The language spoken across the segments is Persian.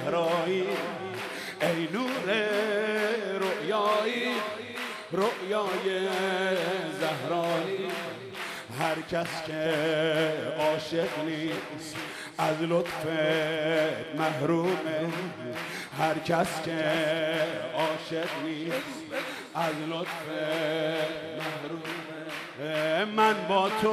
زهرایی ای نور رؤیایی رؤیای زهرایی هر کس که عاشق نیست از لطفت محرومه هر کس که عاشق نیست از لطفت محرومه من با تو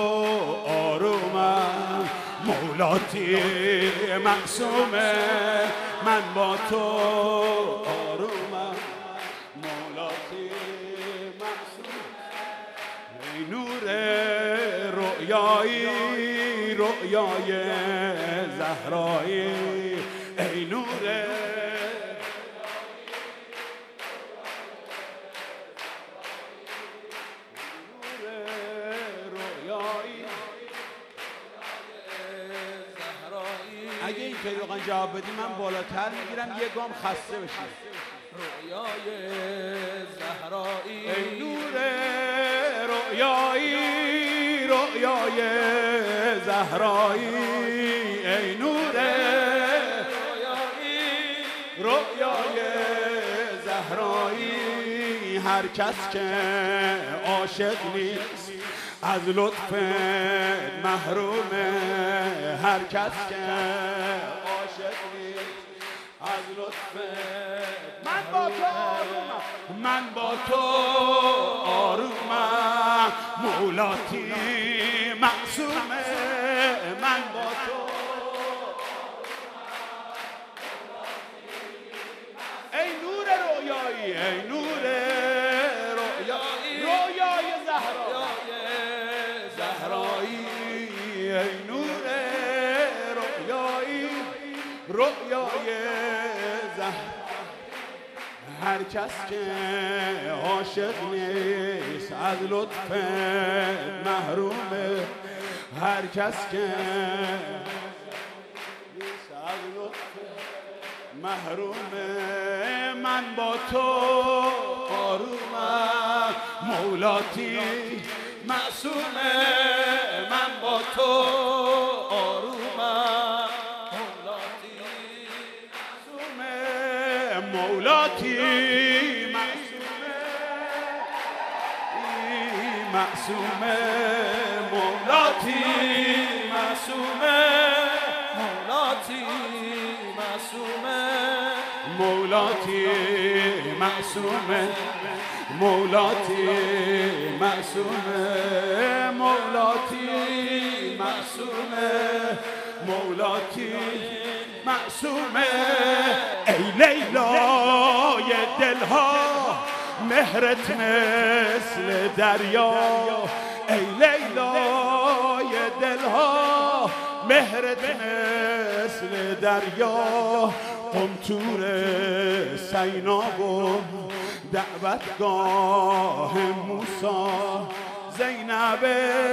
آرومم مولاتی معصومه من با تو آرومم مولاتی معصومه ای نور رؤیایی رؤیای زهرایی ای نور اگه این پیروغان جواب بدی من بالاتر میگیرم یه گام خسته بشی رؤیای زهرایی ای نور رؤیایی رؤیای زهرایی ای نور رؤیای زهرایی هر کس که عاشق نیست از لطف محرومه هر کس که عاشق نیست از لطف من با تو آرومم من با تو آرومم مولاتی معصومه من با تو ای نور رؤیایی ای نور رؤیایی رؤیای زهرایی ای نور رؤیایی رؤیای زهرایی هر کس که عاشق نیست از لطف محرومه هر کس که نیست از لطف محرومه من با تو آرومم مولاتی معصومه من با تو آرومم مولاتی معصومه مولاتی معصومه مولاتی معصومه مولاتی معصومه مولاتی معصومه مولاتی معصومه مولاتی معصومه مولاتی معصومه ای لیلای دلها مهرت مثل دریا ای لیلای دلها مهرت مثل دریا قمطور سینا و دعوتگاه موسی زینب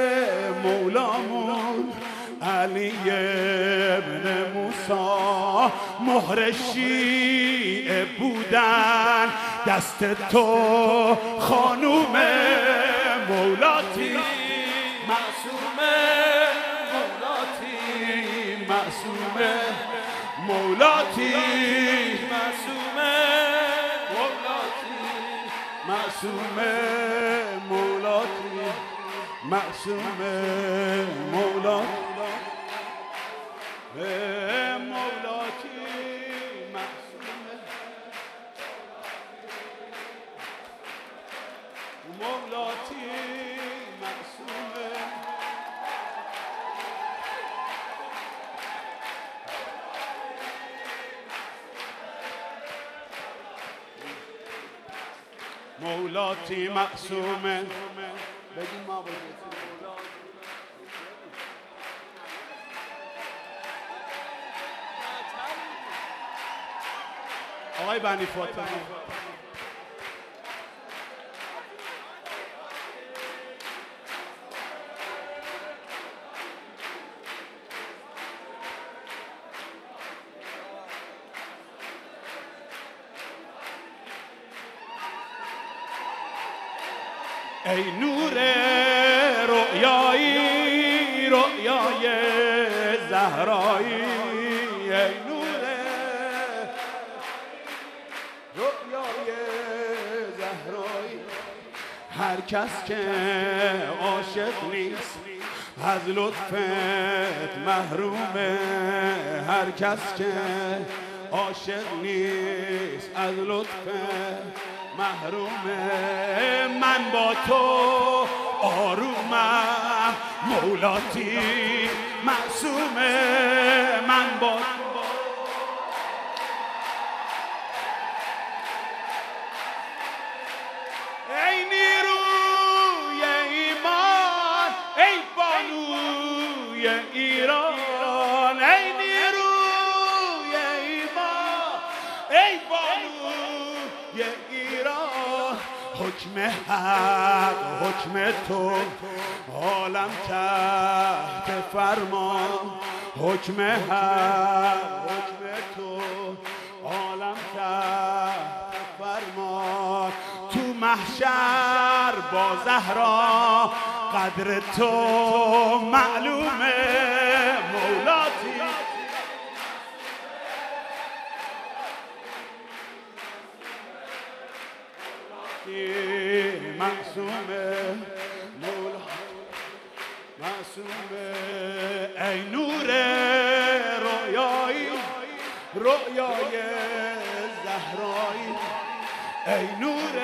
مولامون علی ابن موسی مهر شیعه بودن دست تو خانوم مولاتی معصومه مولاتی معصومه مولاتی معصومه معصومه مولاتی معصومه مولاتی مولاتی معصومه مولاتی معصومه مولاتی معصومه بگیم ما بگیم آقای بنی فاطمه ای نور رؤیایی رؤیای زهرایی ای نور رؤیای زهرایی. هر کس که عاشق نیست از لطفت محرومه. هر کس که عاشق نیست از لطفت محرومه. من با تو آرومم مولاتی معصومه. من با ای نیروی ایمان ای بانوی ایران. ای نیروی ایمان ای بانوی ایران. حکم حق حکم تو عالم تحت فرمان. حکم حق حکم تو عالم تحت فرمان. تو محشر با زهرا قدر تو معلومه مولاتی. معصومه مولاتی معصومه. ای نور رویایی رویای زهرایی. ای نور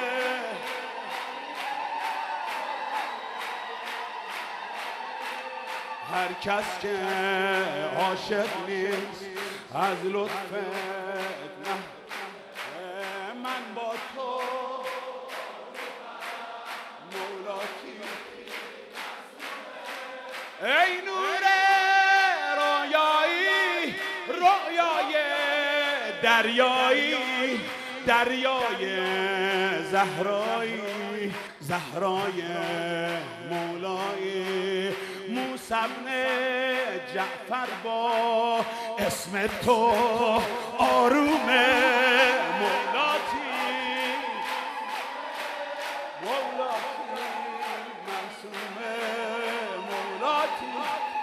هر کس که عاشق نیست از لطفت نه. من با تو مولاتی. ای نور رویایی رویای دریایی دریای زهرایی زهرای مولایی. موسی بن جعفر با اسم تو آرومه مولاتی. مولاتی معصومه مولاتی.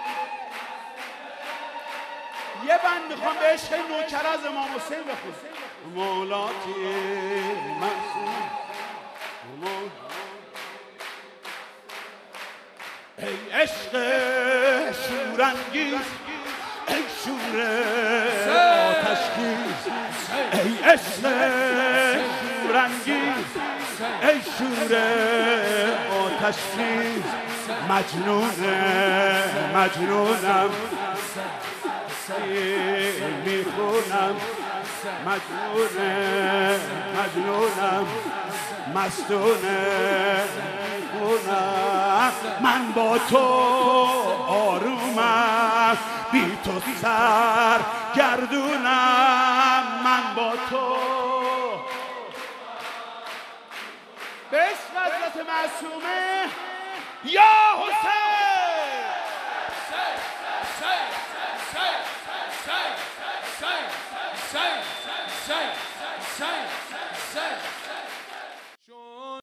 یه بند میخوام به عشق نوکر از امام حسین بخونم. مولاتی معصوم. ای عشق شورانگیز ای شور آتشخیز. ای عشق شورانگیز ای شور آتشخیز. مجنونم میخونم مجنونم مستونه میخونم. من با تو آرومم بی تو سر گردونم. من با تو به عشق حضرت معصومه یا حسین.